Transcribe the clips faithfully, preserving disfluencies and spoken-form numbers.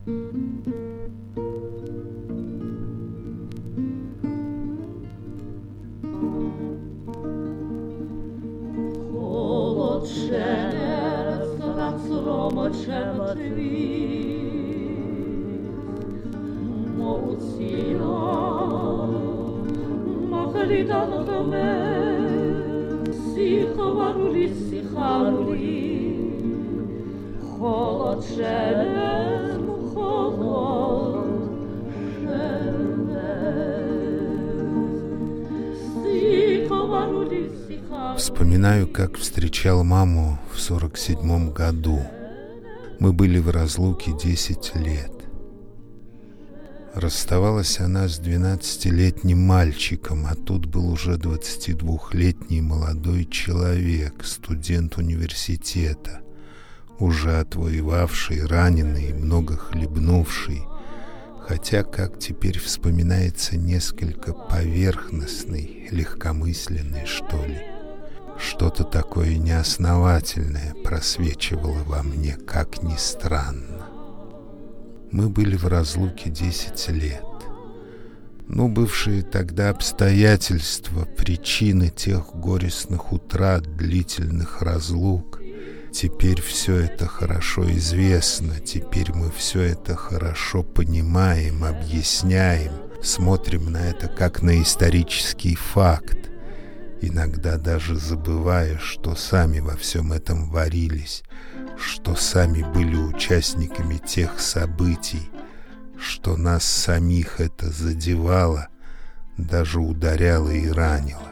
Холод шелест над сромочем твит, моутия, махлидан доме, сихварули, сихарули, холод шелест, холод Вспоминаю, как встречал маму в сорок седьмом году. Мы были в разлуке десять лет. Расставалась она с двенадцатилетним мальчиком, а тут был уже двадцатидвухлетний молодой человек, студент университета, уже отвоевавший, раненый и много хлебнувший, хотя, как теперь вспоминается, несколько поверхностный, легкомысленный, что ли. Что-то такое неосновательное просвечивало во мне, как ни странно. Мы были в разлуке десять лет. Но бывшие тогда обстоятельства, причины тех горестных утрат, длительных разлук, теперь все это хорошо известно, теперь мы все это хорошо понимаем, объясняем, смотрим на это как на исторический факт, иногда даже забывая, что сами во всем этом варились, что сами были участниками тех событий, что нас самих это задевало, даже ударяло и ранило.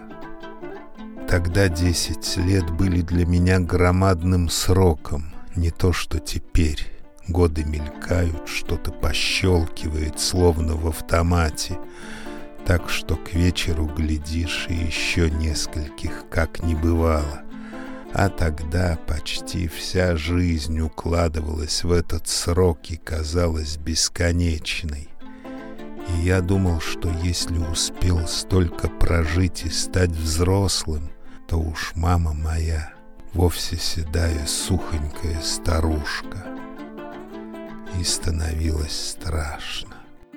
Тогда десять лет были для меня громадным сроком, не то что теперь. Годы мелькают, что-то пощелкивает, словно в автомате, так что к вечеру глядишь и еще нескольких как не бывало. А тогда почти вся жизнь укладывалась в этот срок и казалась бесконечной. И я думал, что если успел столько прожить и стать взрослым, то уж мама моя вовсе седая сухонькая старушка. И становилось страшно.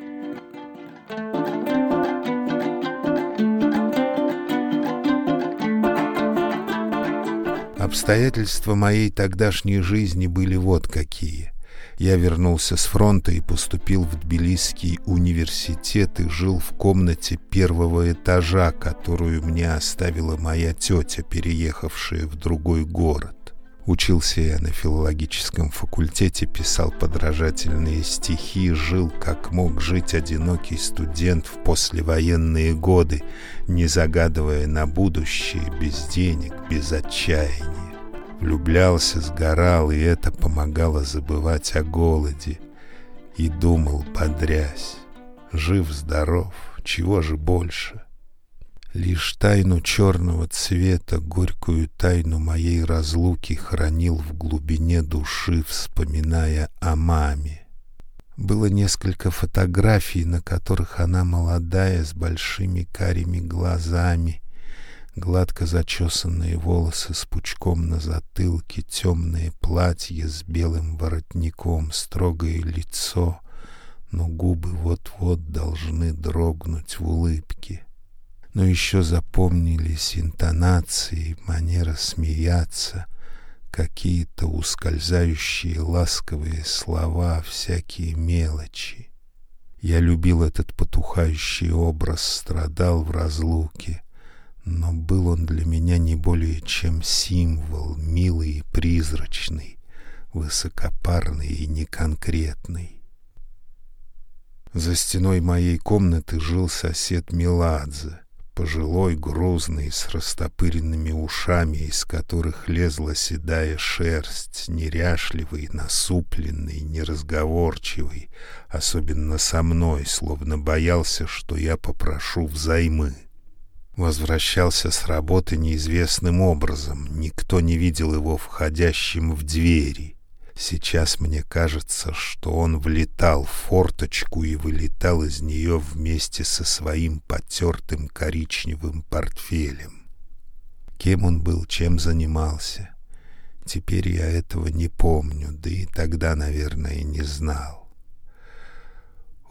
Обстоятельства моей тогдашней жизни были вот какие. Я вернулся с фронта и поступил в Тбилисский университет и жил в комнате первого этажа, которую мне оставила моя тетя, переехавшая в другой город. Учился я на филологическом факультете, писал подражательные стихи, жил, как мог жить одинокий студент в послевоенные годы, не загадывая на будущее, без денег, без отчаяния. Влюблялся, сгорал, и это помогало забывать о голоде. И думал, бодрясь, жив-здоров, чего же больше? Лишь тайну черного цвета, горькую тайну моей разлуки хранил в глубине души, вспоминая о маме. Было несколько фотографий, на которых она молодая, с большими карими глазами, гладко зачесанные волосы с пучком на затылке, темное платье с белым воротником, строгое лицо, но губы вот-вот должны дрогнуть в улыбке. Но еще запомнились интонации, манера смеяться, какие-то ускользающие ласковые слова, всякие мелочи. Я любил этот потухающий образ, страдал в разлуке, но был он для меня не более чем символ, милый и призрачный, высокопарный и неконкретный. За стеной моей комнаты жил сосед Меладзе, пожилой, грузный, с растопыренными ушами, из которых лезла седая шерсть, неряшливый, насупленный, неразговорчивый, особенно со мной, словно боялся, что я попрошу взаймы. Возвращался с работы неизвестным образом, никто не видел его входящим в двери. Сейчас мне кажется, что он влетал в форточку и вылетал из нее вместе со своим потертым коричневым портфелем. Кем он был, чем занимался? Теперь я этого не помню, да и тогда, наверное, не знал.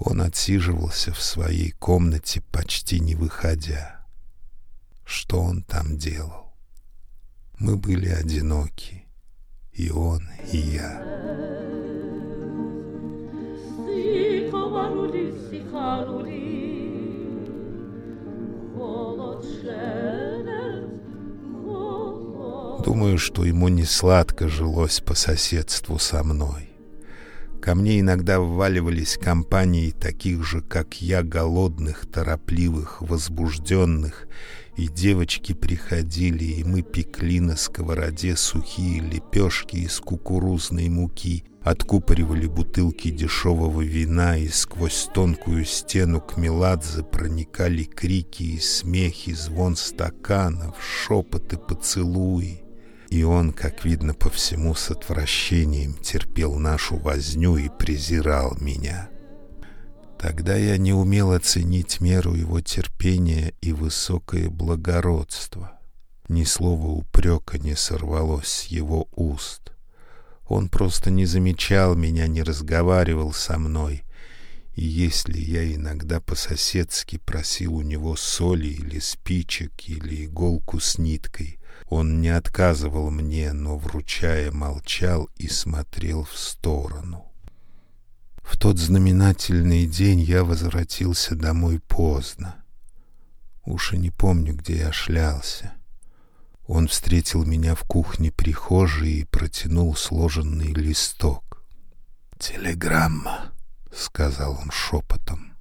Он отсиживался в своей комнате, почти не выходя. Что он там делал? Мы были одиноки, и он, и я. Думаю, что ему не сладко жилось по соседству со мной. Ко мне иногда вваливались компании таких же, как я, голодных, торопливых, возбужденных, и девочки приходили, и мы пекли на сковороде сухие лепешки из кукурузной муки, откупоривали бутылки дешевого вина, и сквозь тонкую стену к Меладзе проникали крики и смехи, звон стаканов, шепот и поцелуи. И он, как видно по всему, с отвращением терпел нашу возню и презирал меня. Тогда я не умел оценить меру его терпения и высокое благородство. Ни слова упрека не сорвалось с его уст. Он просто не замечал меня, не разговаривал со мной. И если я иногда по-соседски просил у него соли или спичек, или иголку с ниткой, он не отказывал мне, но, вручая, молчал и смотрел в сторону. В тот знаменательный день я возвратился домой поздно. Уж и не помню, где я шлялся. Он встретил меня в кухне-прихожей и протянул сложенный листок. «Телеграмма», — сказал он шепотом.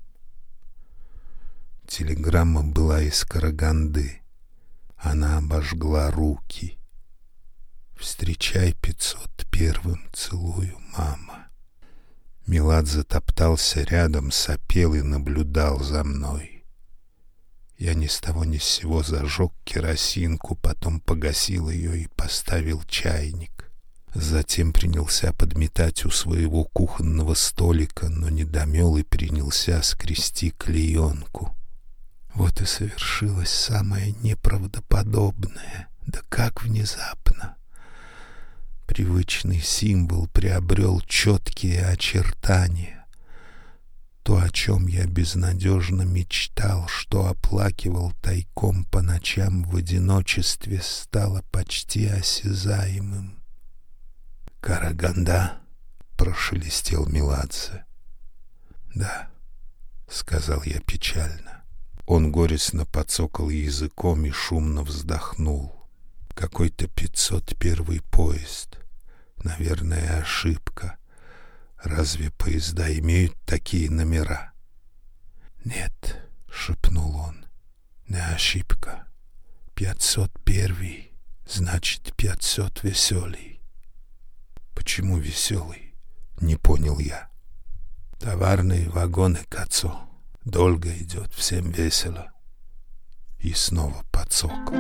Телеграмма была из Караганды. Она обожгла руки. «Встречай пятьсот первым, целую, мама». Меладзе топтался рядом, сопел и наблюдал за мной. Я ни с того ни с сего зажег керосинку, потом погасил ее и поставил чайник. Затем принялся подметать у своего кухонного столика, но не домел и принялся скрести клеенку. Вот и совершилось самое неправдоподобное. Да как внезапно! Привычный символ приобрел четкие очертания. То, о чем я безнадежно мечтал, что оплакивал тайком по ночам в одиночестве, стало почти осязаемым. «Караганда?» — прошелестел Меладзе. «Да», — сказал я печально. Он горестно подцокал языком и шумно вздохнул. «Какой-то пятьсот первый поезд. Наверное, ошибка. Разве поезда имеют такие номера?» «Нет», — шепнул он, — «не ошибка. Пятьсот первый, значит, пятьсот веселый». «Почему веселый?» — не понял я. «Товарные вагоны к отцу. Долго идет, всем весело». И снова подцокал.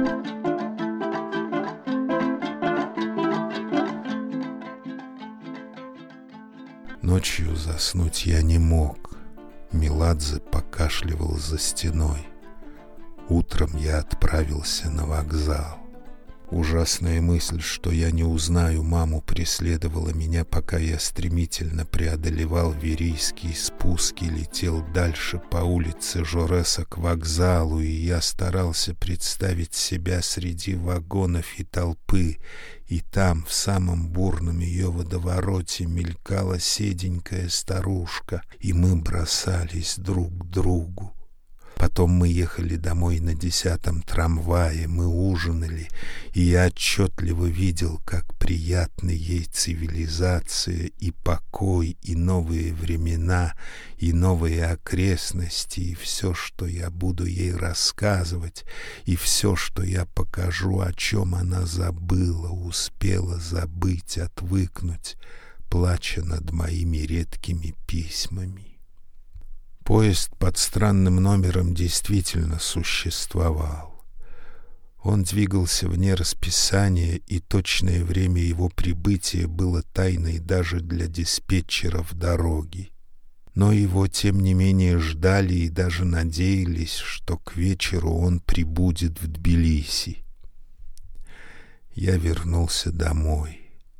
Ночью заснуть я не мог. Меладзе покашливал за стеной. Утром я отправился на вокзал. Ужасная мысль, что я не узнаю маму, преследовала меня, пока я стремительно преодолевал Верийский спуск и летел дальше по улице Жореса к вокзалу, и я старался представить себя среди вагонов и толпы, и там, в самом бурном ее водовороте, мелькала седенькая старушка, и мы бросались друг к другу. Потом мы ехали домой на десятом трамвае, мы ужинали, и я отчетливо видел, как приятны ей цивилизация и покой, и новые времена, и новые окрестности, и все, что я буду ей рассказывать, и все, что я покажу, о чем она забыла, успела забыть, отвыкнуть, плача над моими редкими письмами. Поезд под странным номером действительно существовал. Он двигался вне расписания, и точное время его прибытия было тайной даже для диспетчеров дороги. Но его, тем не менее, ждали и даже надеялись, что к вечеру он прибудет в Тбилиси. Я вернулся домой.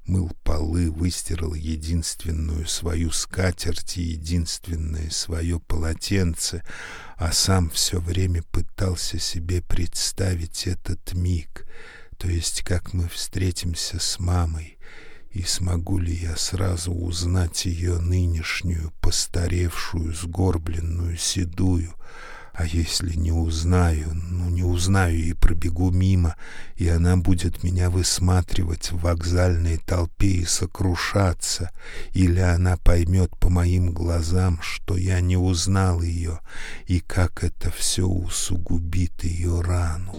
мыл полы, выстирал единственную свою скатерть и единственное свое полотенце, а сам все время пытался себе представить этот миг, то есть как мы встретимся с мамой, и смогу ли я сразу узнать ее нынешнюю, постаревшую, сгорбленную, седую. А если не узнаю, ну не узнаю и пробегу мимо, и она будет меня высматривать в вокзальной толпе и сокрушаться, или она поймет по моим глазам, что я не узнал ее, и как это все усугубит ее рану.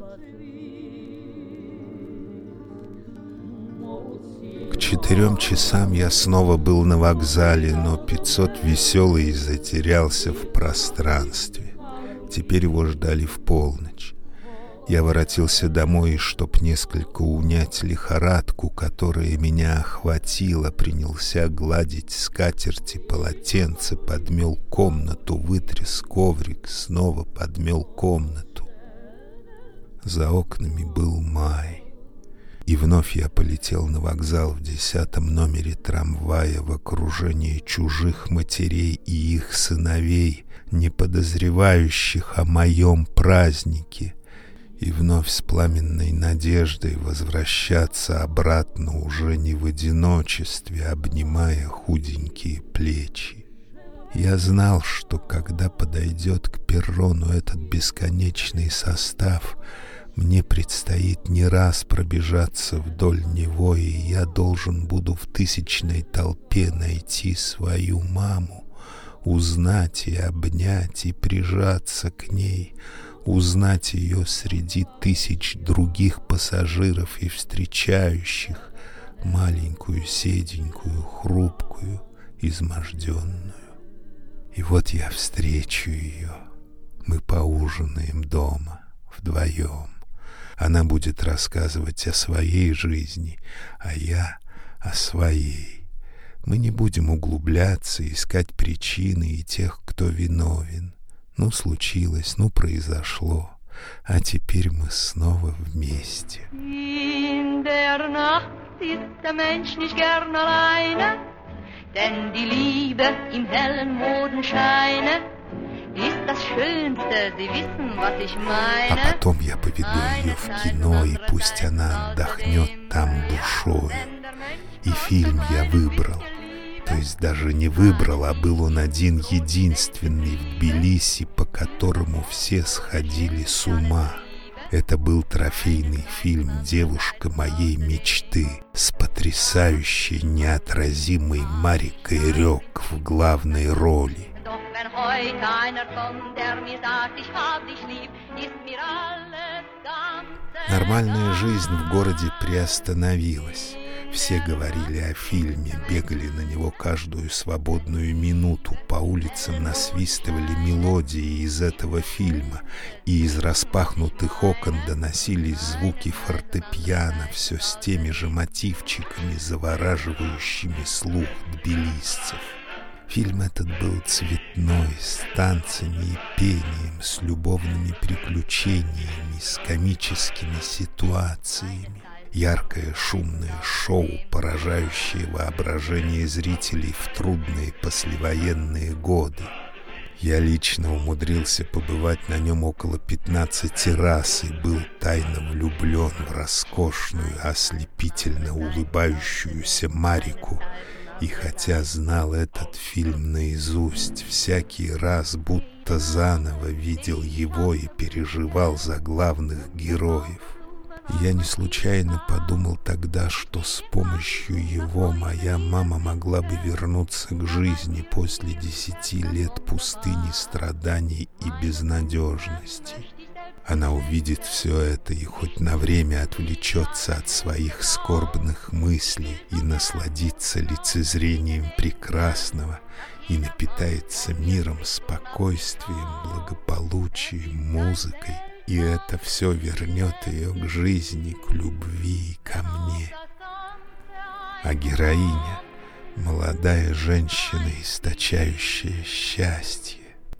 К четырем часам я снова был на вокзале, но пятьсот веселый затерялся в пространстве. Теперь его ждали в полночь. Я воротился домой, и, чтоб несколько унять лихорадку, которая меня охватила, принялся гладить скатерти, полотенце, подмел комнату, вытряс коврик, снова подмел комнату. За окнами был май. И вновь я полетел на вокзал в десятом номере трамвая в окружении чужих матерей и их сыновей, не подозревающих о моем празднике, и вновь с пламенной надеждой возвращаться обратно уже не в одиночестве, обнимая худенькие плечи. Я знал, что когда подойдет к перрону этот бесконечный состав, мне предстоит не раз пробежаться вдоль него, и я должен буду в тысячной толпе найти свою маму, узнать и обнять и прижаться к ней, узнать ее среди тысяч других пассажиров и встречающих, маленькую, седенькую, хрупкую, изможденную. И вот я встречу ее. Мы поужинаем дома, вдвоем. Она будет рассказывать о своей жизни, а я о своей. Мы не будем углубляться, искать причины и тех, кто виновен. Ну, случилось, ну, произошло, а теперь мы снова вместе. In der Nacht ist der Mensch nicht gern alleine, denn die Liebe im hellen Mondenscheine ist das Schönste, Sie wissen, was ich meine. А потом я поведу ее в кино, и пусть она отдохнет там душою. И фильм я выбрал. То есть даже не выбрал, а был он один единственный в Тбилиси, по которому все сходили с ума. Это был трофейный фильм «Девушка моей мечты» с потрясающей, неотразимой Марикой Рёк в главной роли. Нормальная жизнь в городе приостановилась. Все говорили о фильме, бегали на него каждую свободную минуту, по улицам насвистывали мелодии из этого фильма, и из распахнутых окон доносились звуки фортепиано, все с теми же мотивчиками, завораживающими слух тбилисцев. Фильм этот был цветной, с танцами и пением, с любовными приключениями, с комическими ситуациями. Яркое шумное шоу, поражающее воображение зрителей в трудные послевоенные годы. Я лично умудрился побывать на нем около пятнадцати раз и был тайно влюблен в роскошную, ослепительно улыбающуюся Марику. И хотя знал этот фильм наизусть, всякий раз будто заново видел его и переживал за главных героев. Я не случайно подумал тогда, что с помощью его моя мама могла бы вернуться к жизни после десяти лет пустыни, страданий и безнадежности. Она увидит все это и хоть на время отвлечется от своих скорбных мыслей и насладится лицезрением прекрасного и напитается миром, спокойствием, благополучием, музыкой. И это все вернет ее к жизни, к любви и ко мне. А героиня — молодая женщина, источающая счастье,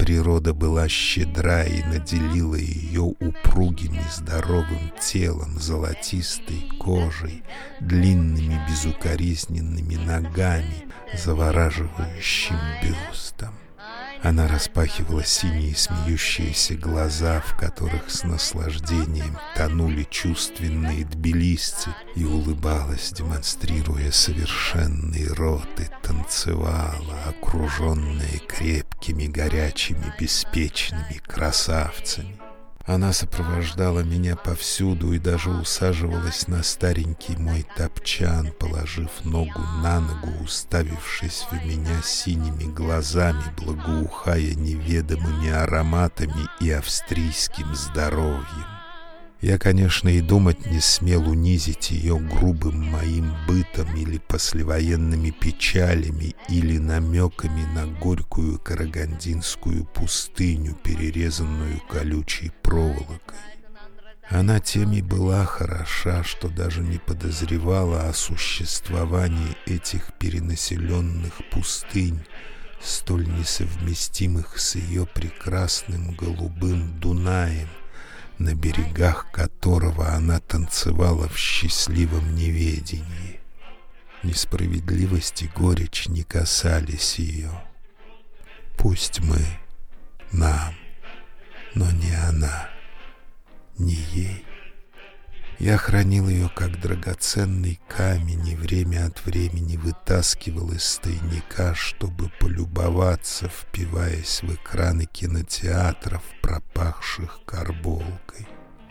природа была щедра и наделила ее упругим и здоровым телом, золотистой кожей, длинными безукоризненными ногами, завораживающим бюстом. Она распахивала синие смеющиеся глаза, в которых с наслаждением тонули чувственные тбилисцы, и улыбалась, демонстрируя совершенный рот, и танцевала, окруженная крепкими, горячими, беспечными красавцами. Она сопровождала меня повсюду и даже усаживалась на старенький мой топчан, положив ногу на ногу, уставившись в меня синими глазами, благоухая неведомыми ароматами и австрийским здоровьем. Я, конечно, и думать не смел унизить ее грубым моим бытом или послевоенными печалями, или намеками на горькую карагандинскую пустыню, перерезанную колючей проволокой. Она тем и была хороша, что даже не подозревала о существовании этих перенаселенных пустынь, столь несовместимых с ее прекрасным голубым Дунаем, на берегах которого она танцевала в счастливом неведении. Несправедливость и горечь не касались ее. Пусть мы, нам, но не она, не ей. Я хранил ее как драгоценный камень и время от времени вытаскивал из тайника, чтобы полюбоваться, впиваясь в экраны кинотеатров, пропахших карболкой.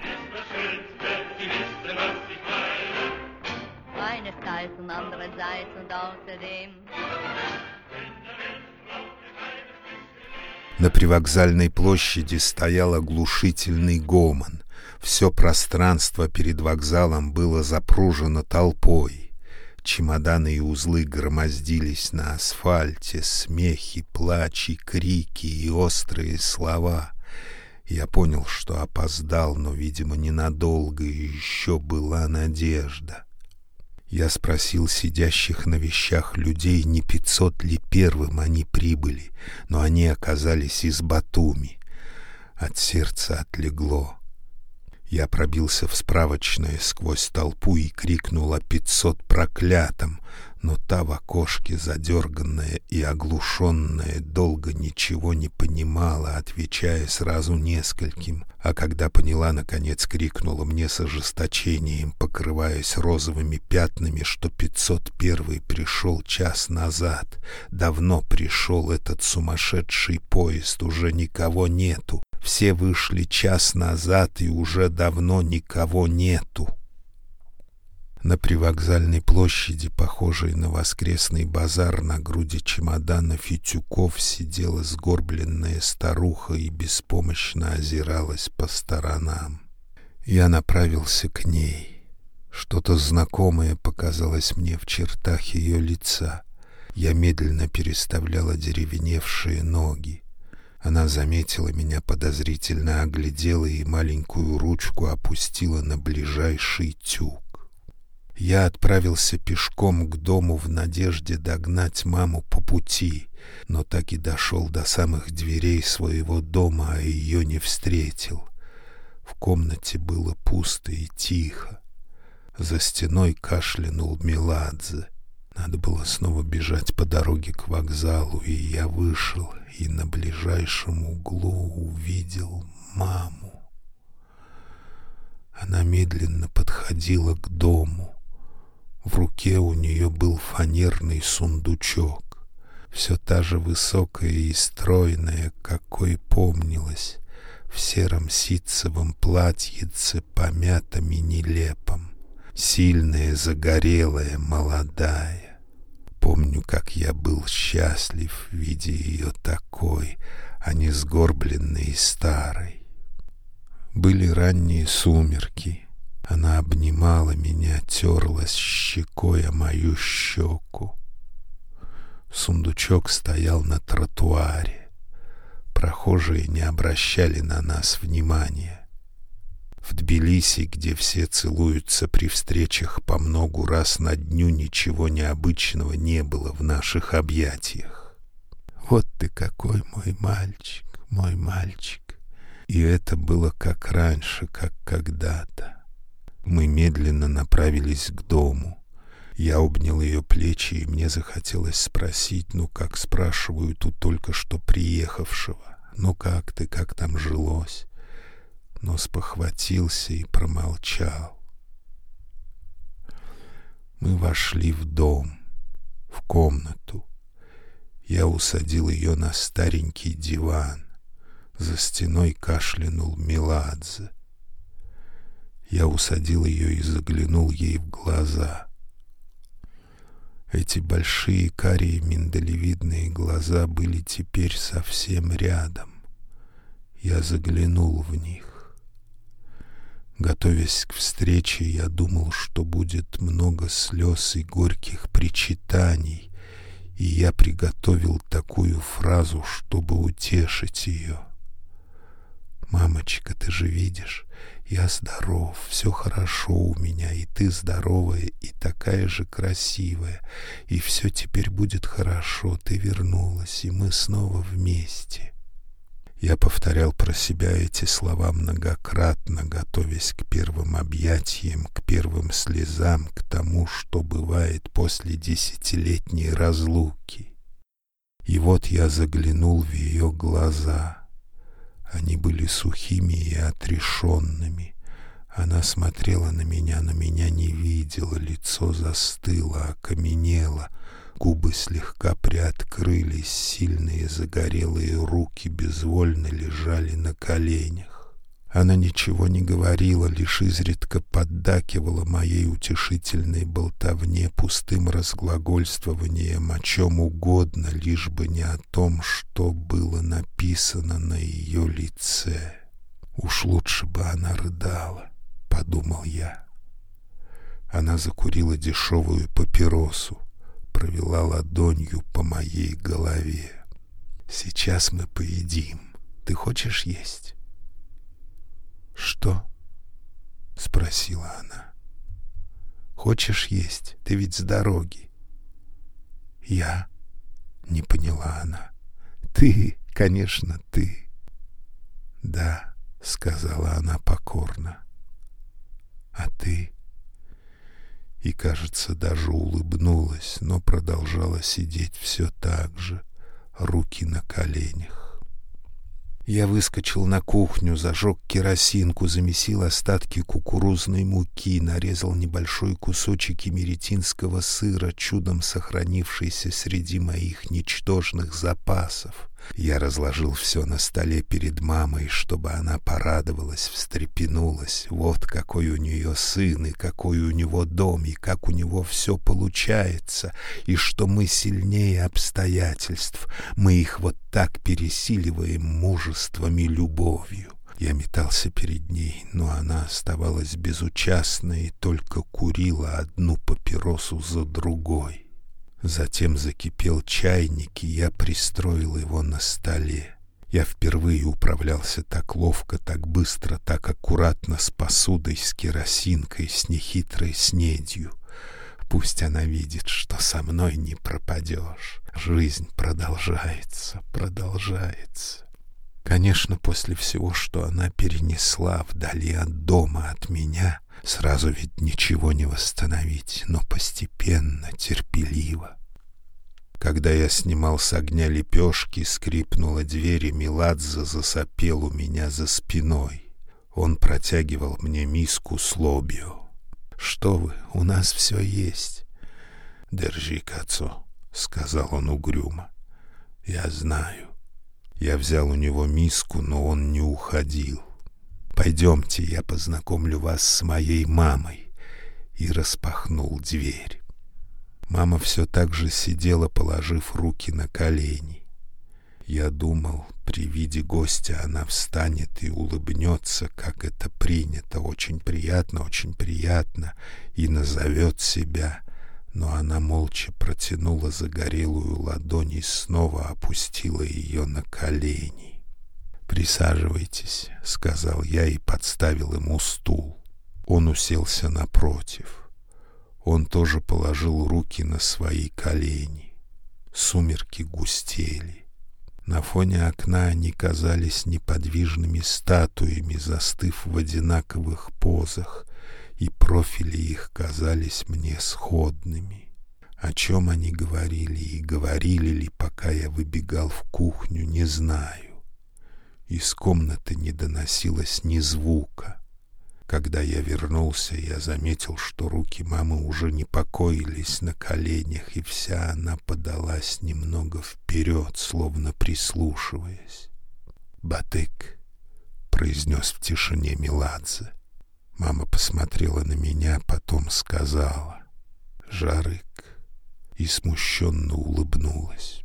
На привокзальной площади стоял оглушительный гомон. Все пространство перед вокзалом было запружено толпой. Чемоданы и узлы громоздились на асфальте, смехи, плач и крики и острые слова. Я понял, что опоздал, но, видимо, ненадолго, и еще была надежда. Я спросил сидящих на вещах людей, не пятьсот ли первым они прибыли, но они оказались из Батуми. От сердца отлегло. Я пробился в справочное сквозь толпу и крикнул о пятьсот проклятом, но та в окошке, задерганная и оглушенная, долго ничего не понимала, отвечая сразу нескольким, а когда поняла, наконец крикнула мне с ожесточением, покрываясь розовыми пятнами, что пятьсот первый пришел час назад. Давно пришел этот сумасшедший поезд, уже никого нету. Все вышли час назад, и уже давно никого нету. На привокзальной площади, похожей на воскресный базар, на груди чемоданов и тюков сидела сгорбленная старуха и беспомощно озиралась по сторонам. Я направился к ней. Что-то знакомое показалось мне в чертах ее лица. Я медленно переставлял одеревеневшие ноги. Она заметила меня, подозрительно оглядела и маленькую ручку опустила на ближайший тюк. Я отправился пешком к дому в надежде догнать маму по пути, но так и дошел до самых дверей своего дома, а ее не встретил. В комнате было пусто и тихо. За стеной кашлянул Меладзе. Надо было снова бежать по дороге к вокзалу, и я вышел и на ближайшем углу увидел маму. Она медленно подходила к дому. В руке у нее был фанерный сундучок. Все та же высокая и стройная, какой помнилась, в сером ситцевом платьице, помятом и нелепом. Сильная, загорелая, молодая. Помню, как я был счастлив, видя ее такой, а не сгорбленной и старой. Были ранние сумерки. Она обнимала меня, терлась щекой о мою щеку. Сундучок стоял на тротуаре. Прохожие не обращали на нас внимания. В Тбилиси, где все целуются при встречах по многу раз на дню, ничего необычного не было в наших объятиях. «Вот ты какой, мой мальчик, мой мальчик». И это было как раньше, как когда-то. Мы медленно направились к дому. Я обнял ее плечи, и мне захотелось спросить, ну, как спрашивают у только что приехавшего: «Ну как ты, как там жилось?» Но спохватился и промолчал. Мы вошли в дом, в комнату. Я усадил ее на старенький диван. За стеной кашлянул Меладзе. Я усадил ее и заглянул ей в глаза. Эти большие карие миндалевидные глаза были теперь совсем рядом. Я заглянул в них. Готовясь к встрече, я думал, что будет много слез и горьких причитаний, и я приготовил такую фразу, чтобы утешить ее. «Мамочка, ты же видишь, я здоров, все хорошо у меня, и ты здоровая, и такая же красивая, и все теперь будет хорошо, ты вернулась, и мы снова вместе». Я повторял про себя эти слова многократно, готовясь к первым объятиям, к первым слезам, к тому, что бывает после десятилетней разлуки. И вот я заглянул в ее глаза. Они были сухими и отрешенными. Она смотрела на меня, но меня не видела, лицо застыло, окаменело, губы слегка приоткрылись, сильные загорелые руки безвольно лежали на коленях. Она ничего не говорила, лишь изредка поддакивала моей утешительной болтовне, пустым разглагольствованием о чем угодно, лишь бы не о том, что было написано на ее лице. «Уж лучше бы она рыдала», — подумал я. Она закурила дешевую папиросу, провела ладонью по моей голове. «Сейчас мы поедим. Ты хочешь есть?» «Что?» — спросила она. «Хочешь есть? Ты ведь с дороги». «Я?» — не поняла она. «Ты, конечно, ты». «Да», — сказала она покорно. «А ты?» И, кажется, даже улыбнулась, но продолжала сидеть все так же, руки на коленях. Я выскочил на кухню, зажег керосинку, замесил остатки кукурузной муки, нарезал небольшой кусочек эмеретинского сыра, чудом сохранившийся среди моих ничтожных запасов. Я разложил все на столе перед мамой, чтобы она порадовалась, встрепенулась. Вот какой у нее сын, и какой у него дом, и как у него все получается, и что мы сильнее обстоятельств. Мы их вот так пересиливаем мужеством и любовью. Я метался перед ней, но она оставалась безучастной и только курила одну папиросу за другой. Затем закипел чайник, и я пристроил его на столе. Я впервые управлялся так ловко, так быстро, так аккуратно с посудой, с керосинкой, с нехитрой снедью. Пусть она видит, что со мной не пропадешь. Жизнь продолжается, продолжается. Конечно, после всего, что она перенесла вдали от дома, от меня, сразу ведь ничего не восстановить, но постепенно, терпеливо. Когда я снимал с огня лепешки, скрипнула дверь, и Меладзе засопел у меня за спиной. Он протягивал мне миску с лобио. «Что вы, у нас все есть». «Держи, Кацо», — сказал он угрюмо. «Я знаю». Я взял у него миску, но он не уходил. «Пойдемте, я познакомлю вас с моей мамой», и распахнул дверь. Мама все так же сидела, положив руки на колени. Я думал, при виде гостя она встанет и улыбнется, как это принято, очень приятно, очень приятно, и назовет себя, но она молча протянула загорелую ладонь и снова опустила ее на колени. «Присаживайтесь», — сказал я и подставил ему стул. Он уселся напротив. Он тоже положил руки на свои колени. Сумерки густели. На фоне окна они казались неподвижными статуями, застыв в одинаковых позах, и профили их казались мне сходными. О чем они говорили и говорили ли, пока я выбегал в кухню, не знаю. Из комнаты не доносилось ни звука. Когда я вернулся, я заметил, что руки мамы уже не покоились на коленях, и вся она подалась немного вперед, словно прислушиваясь. «Батык», — произнес в тишине Меладзе. Мама посмотрела на меня, потом сказала «Жарык» и смущенно улыбнулась.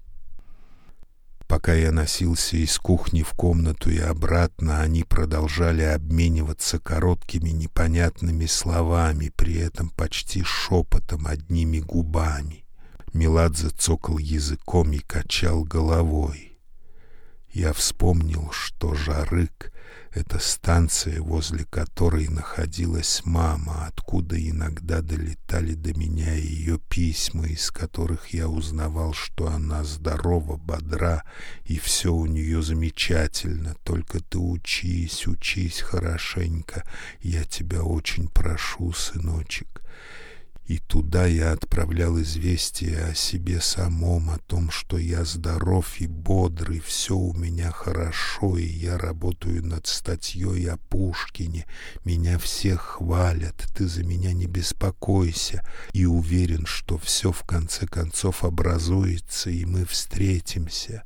Пока я носился из кухни в комнату и обратно, они продолжали обмениваться короткими непонятными словами, при этом почти шепотом, одними губами. Меладзе цокал языком и качал головой. Я вспомнил, что Жарык — это станция, возле которой находилась мама, откуда иногда долетали до меня ее письма, из которых я узнавал, что она здорова, бодра, и все у нее замечательно. Только ты учись, учись хорошенько, я тебя очень прошу, сыночек. И туда я отправлял известие о себе самом, о том, что я здоров и бодрый, все у меня хорошо, и я работаю над статьей о Пушкине. Меня все хвалят, ты за меня не беспокойся, и уверен, что все в конце концов образуется, и мы встретимся.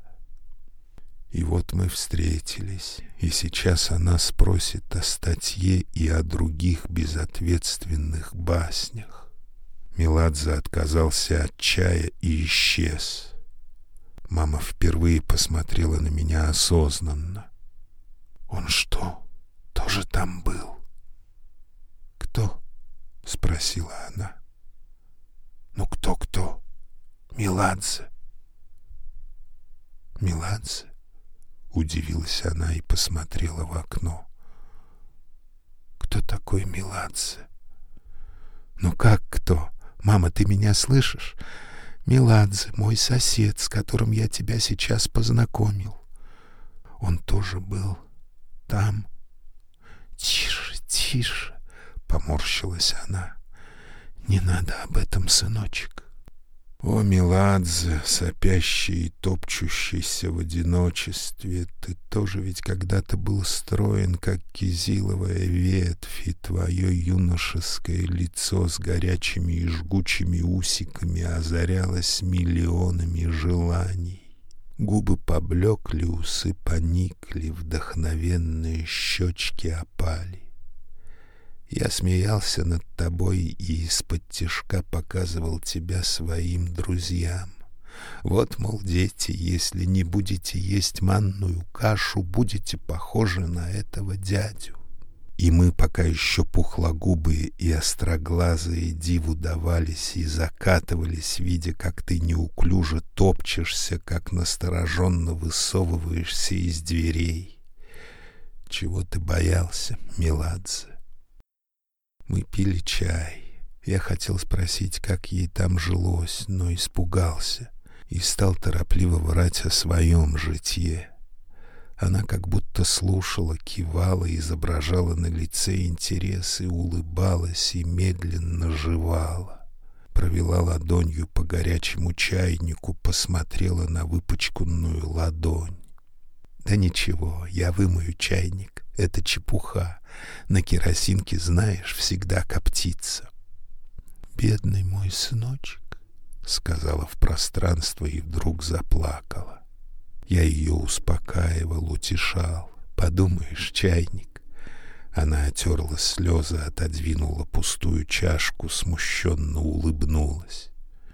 И вот мы встретились, и сейчас она спросит о статье и о других безответственных баснях. Меладзе отказался от чая и исчез. Мама впервые посмотрела на меня осознанно. «Он что, тоже там был?» «Кто?» — спросила она. «Ну кто-кто? Меладзе». «Меладзе?» — удивилась она и посмотрела в окно. «Кто такой Меладзе?» «Ну как кто? Мама, ты меня слышишь? Меладзе, мой сосед, с которым я тебя сейчас познакомил. Он тоже был там». «Тише, тише», — поморщилась она. «Не надо об этом, сыночек». «О, Меладзе, сопящий и топчущийся в одиночестве, ты тоже ведь когда-то был строен, как кизиловая ветвь, и твое юношеское лицо с горячими и жгучими усиками озарялось миллионами желаний. Губы поблекли, усы поникли, вдохновенные щечки опали. Я смеялся над тобой и из-под тишка показывал тебя своим друзьям. Вот, мол, дети, если не будете есть манную кашу, будете похожи на этого дядю. И мы, пока еще пухлогубые и остроглазые, диву давались и закатывались, видя, как ты неуклюже топчешься, как настороженно высовываешься из дверей. Чего ты боялся, Меладзе? Мы пили чай. Я хотел спросить, как ей там жилось, но испугался и стал торопливо врать о своем житье. Она как будто слушала, кивала, изображала на лице интерес и улыбалась, и медленно жевала. Провела ладонью по горячему чайнику, посмотрела на выпачканную ладонь. «Да ничего, я вымою чайник, это чепуха. На керосинке, знаешь, всегда коптится». «Бедный мой сыночек», — сказала в пространство и вдруг заплакала. Я ее успокаивал, утешал. «Подумаешь, чайник». Она отерла слезы, отодвинула пустую чашку, смущенно улыбнулась.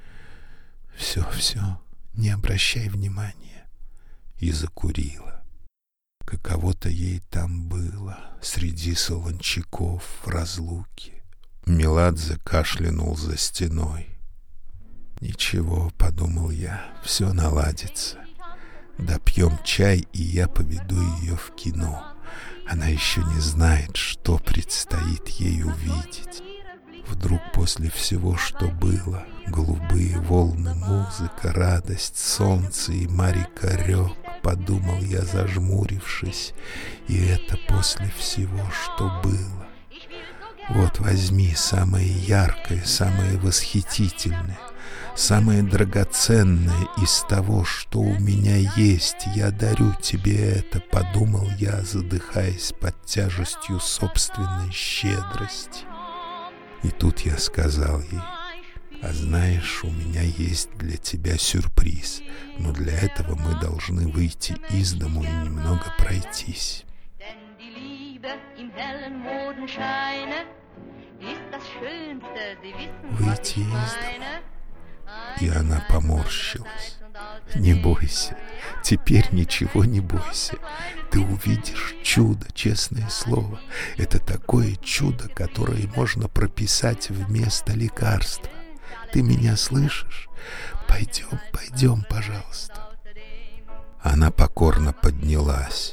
«Все, все, не обращай внимания», и закурила. Каково-то ей там было, среди солончаков в разлуке. Меладзе кашлянул за стеной. «Ничего», — подумал я, — «все наладится. Допьем чай, и я поведу ее в кино. Она еще не знает, что предстоит ей увидеть. Вдруг после всего, что было, голубые волны, музыка, радость, солнце и Марий Корек, подумал я, зажмурившись, и это после всего, что было. Вот возьми самое яркое, самое восхитительное, самое драгоценное из того, что у меня есть. Я дарю тебе это, подумал я, задыхаясь под тяжестью собственной щедрости. И тут я сказал ей: а знаешь, у меня есть для тебя сюрприз, но для этого мы должны выйти из дому и немного пройтись. Выйти из дома? И она поморщилась. Не бойся, теперь ничего не бойся. Ты увидишь чудо, честное слово. Это такое чудо, которое можно прописать вместо лекарства. Ты меня слышишь? Пойдем, пойдем, пожалуйста. Она покорно поднялась.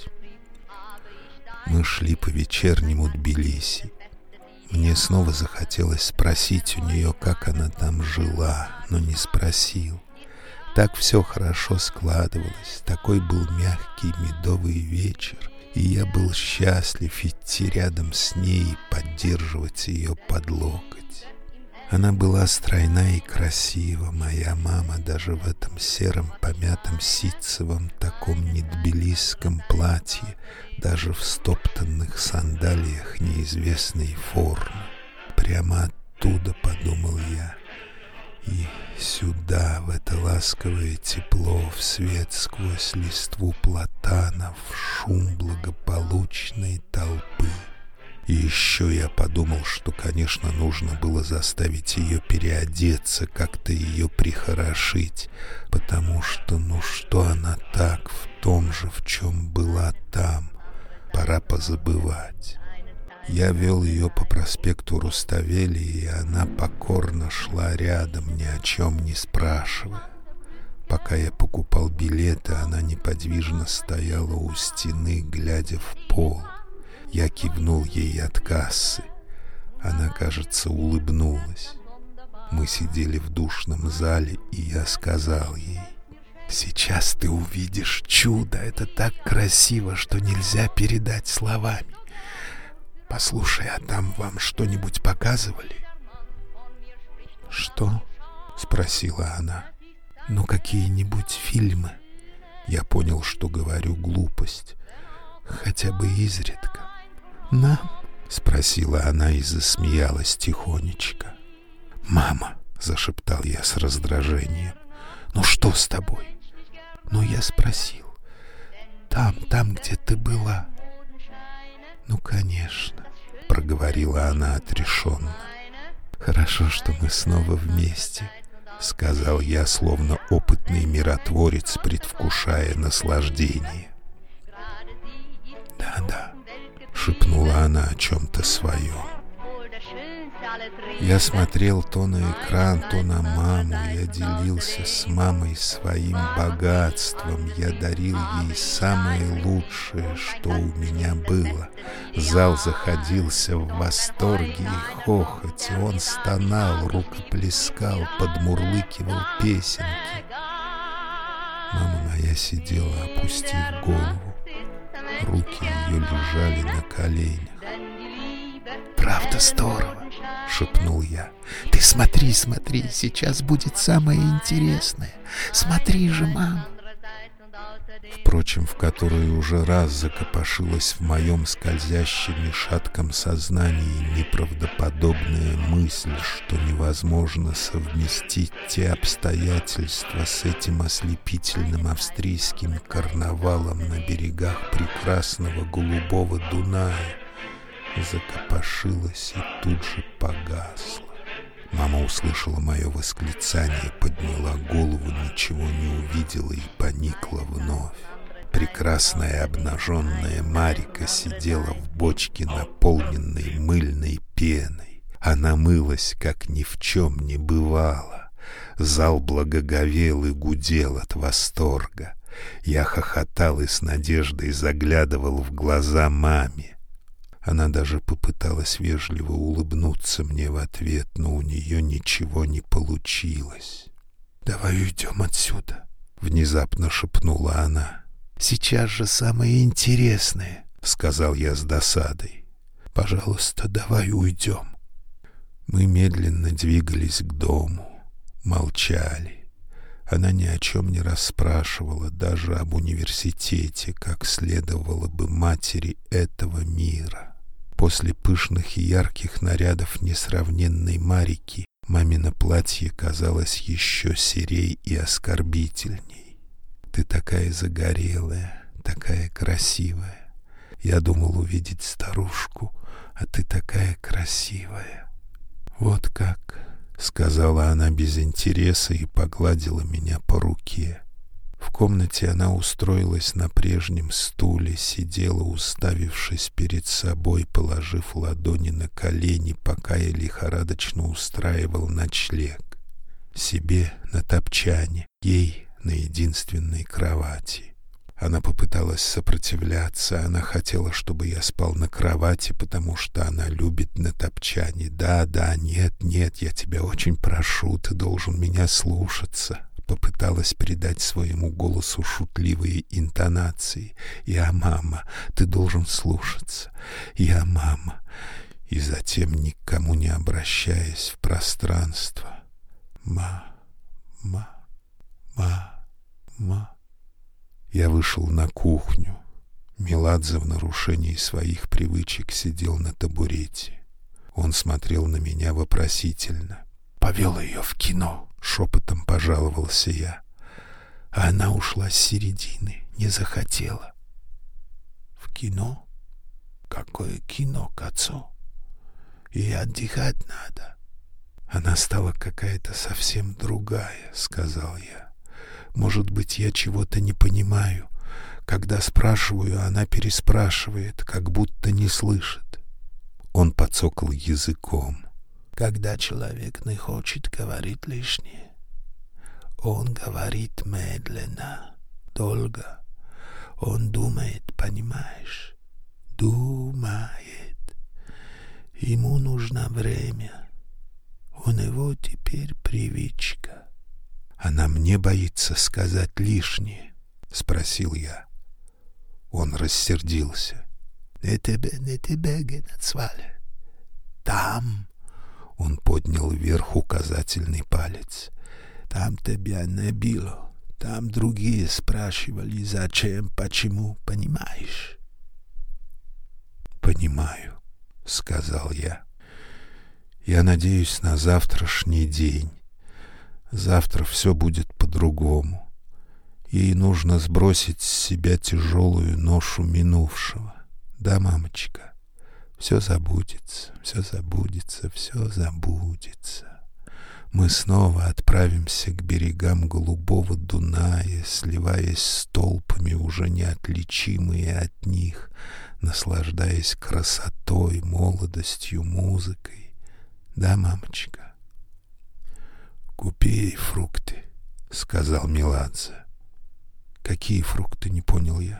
Мы шли по вечернему Тбилиси. Мне снова захотелось спросить у нее, как она там жила, но не спросил. Так все хорошо складывалось, такой был мягкий медовый вечер, и я был счастлив идти рядом с ней и поддерживать ее под локоть. Она была стройна и красива, моя мама, даже в этом сером помятом ситцевом таком нетбилисском платье, даже в стоптанных сандалиях неизвестной формы. Прямо оттуда, подумал я, и сюда, в это ласковое тепло, в свет сквозь листву платанов, в шум благополучной толпы. И еще я подумал, что, конечно, нужно было заставить ее переодеться, как-то ее прихорошить, потому что, ну что она так, в том же, в чем была там, пора позабывать. Я вел ее по проспекту Руставели, и она покорно шла рядом, ни о чем не спрашивая. Пока я покупал билеты, она неподвижно стояла у стены, глядя в пол. Я кивнул ей от кассы. Она, кажется, улыбнулась. Мы сидели в душном зале, и я сказал ей: «Сейчас ты увидишь чудо, это так красиво, что нельзя передать словами. Послушай, а там вам что-нибудь показывали?» «Что?» — спросила она. «Ну, какие-нибудь фильмы?» Я понял, что говорю глупость. «Хотя бы изредка». «Нам?» — спросила она и засмеялась тихонечко. «Мама!» — зашептал я с раздражением. «Ну что с тобой?» «Ну, я спросил. Там, там, где ты была». «Ну, конечно», — проговорила она отрешенно. «Хорошо, что мы снова вместе», — сказал я, словно опытный миротворец, предвкушая наслаждение. «Да-да», — шепнула она о чем-то своем. Я смотрел то на экран, то на маму. Я делился с мамой своим богатством. Я дарил ей самое лучшее, что у меня было. Зал заходился в восторге и хохоте. Он стонал, рукоплескал, подмурлыкивал песенки. Мама моя сидела, опустив голову. Руки ее лежали на коленях. «Правда здорово!» — шепнул я. «Ты смотри, смотри, сейчас будет самое интересное. Смотри же, мам!» Впрочем, в которой уже раз закопошилась в моем скользящем и шатком сознании неправдоподобная мысль, что невозможно совместить те обстоятельства с этим ослепительным австрийским карнавалом на берегах прекрасного голубого Дуная, закопошилась и тут же погасла. Мама услышала мое восклицание, подняла голову, ничего не увидела и поникла вновь. Прекрасная обнаженная Марика сидела в бочке, наполненной мыльной пеной. Она мылась, как ни в чем не бывало. Зал благоговел и гудел от восторга. Я хохотал и с надеждой заглядывал в глаза маме. Она даже попыталась вежливо улыбнуться мне в ответ, но у нее ничего не получилось. «Давай уйдем отсюда», — внезапно шепнула она. Сейчас же самое интересное, — сказал я с досадой. Пожалуйста, давай уйдем. Мы медленно двигались к дому, молчали. Она ни о чем не расспрашивала, даже об университете, как следовало бы матери этого мира. После пышных и ярких нарядов несравненной Марики мамино платье казалось еще серей и оскорбительней. «Ты такая загорелая, такая красивая. Я думал увидеть старушку, а ты такая красивая». «Вот как», — сказала она без интереса и погладила меня по руке. В комнате она устроилась на прежнем стуле, сидела, уставившись перед собой, положив ладони на колени, пока я лихорадочно устраивал ночлег. Себе на топчане, ей на единственной кровати. Она попыталась сопротивляться, она хотела, чтобы я спал на кровати, потому что она любит на топчане. «Да, да, нет, нет, я тебя очень прошу, ты должен меня слушаться». Попыталась придать своему голосу шутливые интонации. «Я мама, ты должен слушаться. Я мама». И затем, никому не обращаясь в пространство: «Ма, ма, ма, ма». Я вышел на кухню. Меладзе в нарушении своих привычек сидел на табурете. Он смотрел на меня вопросительно. «Повел ее в кино», — шепотом пожаловался я. А она ушла с середины, не захотела. «В кино? Какое кино, к отцу? И отдыхать надо». «Она стала какая-то совсем другая», — сказал я. «Может быть, я чего-то не понимаю. Когда спрашиваю, она переспрашивает, как будто не слышит». Он подцокал языком. «Когда человек не хочет говорить лишнее, он говорит медленно, долго. Он думает, понимаешь? Думает. Ему нужно время. У него теперь привычка». «Она мне боится сказать лишнее?» — спросил я. Он рассердился. «Не тебе, не тебе, Генацвале. Там...» — он поднял вверх указательный палец. «Там тебя не было. Там другие спрашивали, зачем, почему, понимаешь?» «Понимаю», — сказал я. «Я надеюсь на завтрашний день. Завтра все будет по-другому. Ей нужно сбросить с себя тяжелую ношу минувшего. Да, мамочка? Все забудется, все забудется, все забудется. Мы снова отправимся к берегам голубого Дуная, сливаясь с толпами, уже неотличимые от них, наслаждаясь красотой, молодостью, музыкой. Да, мамочка?» «Купи ей фрукты», — сказал Меладзе. «Какие фрукты?» — не понял я.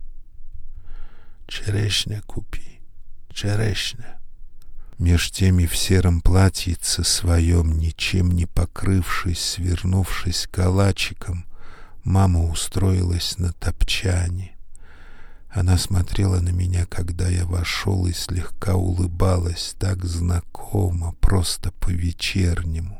«Черешня купи, черешня». Меж теми в сером платьице своем, ничем не покрывшись, свернувшись калачиком, мама устроилась на топчане. Она смотрела на меня, когда я вошел, и слегка улыбалась, так знакомо, просто по-вечернему.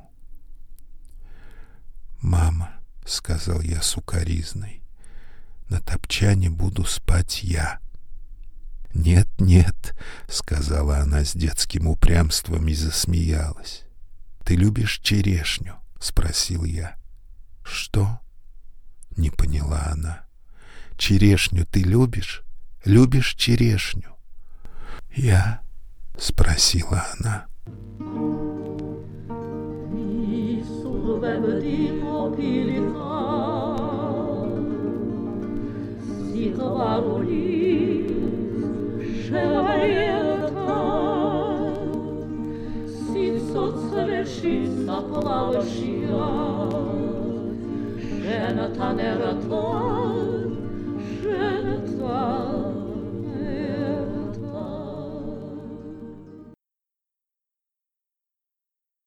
«Мама», — сказал я сукоризной, — «на топчане буду спать я». «Нет, нет», — сказала она с детским упрямством и засмеялась. «Ты любишь черешню?» — спросил я. «Что?» — не поняла она. «Черешню ты любишь? Любишь черешню?» «Я?» — спросила она. שנתן הרתו